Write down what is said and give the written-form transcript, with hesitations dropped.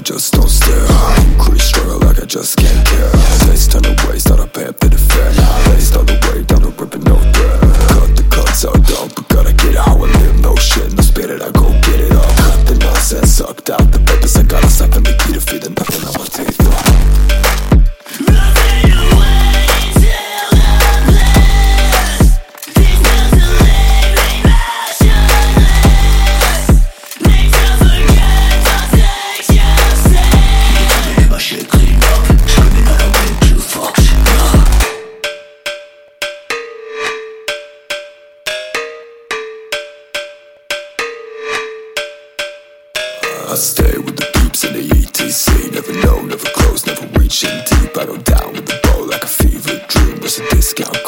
just don't stare. Increase struggle like I just can't care. Taste turn away, start a path to the fair. Based all the way down the ripping no threat. Cut the cuts out dog, but gotta get it how I live. No shit, no spirit, I go get it up. Cut the nonsense, sucked out the purpose. I gotta siphon the key to feed the nothing on my teeth. I stay with the peeps in the ETC. Never know, never close, never reaching deep. I go down with the bow like a fever dream. There's a discount